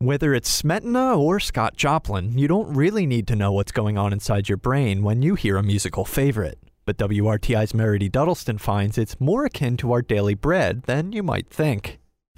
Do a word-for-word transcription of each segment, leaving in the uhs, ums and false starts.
Whether it's Smetana or Scott Joplin, you don't really need to know what's going on inside your brain when you hear a musical favorite. But W R T I's Meredy Duddleston finds it's more akin to our daily bread than you might think.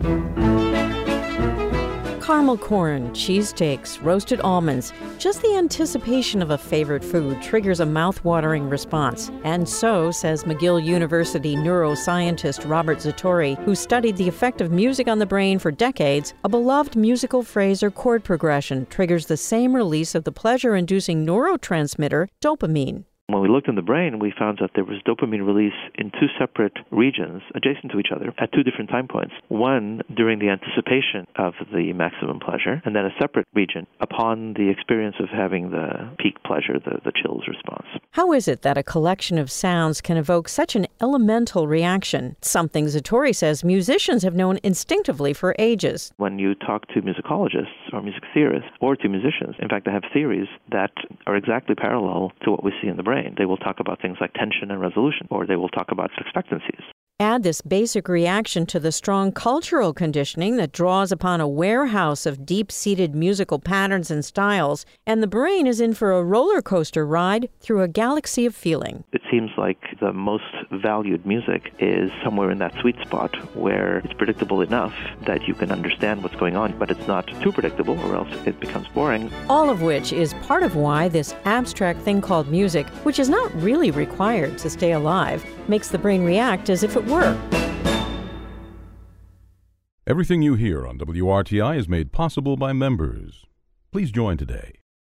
Caramel corn, cheesesteaks, roasted almonds. Just the anticipation of a favorite food triggers a mouth-watering response. And so, says McGill University neuroscientist Robert Zatorri, who studied the effect of music on the brain for decades, a beloved musical phrase or chord progression triggers the same release of the pleasure-inducing neurotransmitter dopamine. When we looked in the brain, we found that there was dopamine release in two separate regions adjacent to each other at two different time points. One during the anticipation of the maximum pleasure, and then a separate region upon the experience of having the peak pleasure, the, the chills response. How is it that a collection of sounds can evoke such an elemental reaction? Something Zatorri says musicians have known instinctively for ages. When you talk to musicologists or music theorists or to musicians, in fact, they have theories that are exactly parallel to what we see in the brain. They will talk about things like tension and resolution, or they will talk about expectancies. Add this basic reaction to the strong cultural conditioning that draws upon a warehouse of deep-seated musical patterns and styles, and the brain is in for a roller coaster ride through a galaxy of feeling. It seems like the most valued music is somewhere in that sweet spot where it's predictable enough that you can understand what's going on, but it's not too predictable or else it becomes boring. All of which is part of why this abstract thing called music, which is not really required to stay alive, makes the brain react as if it were. Everything you hear on W R T I is made possible by members. Please join today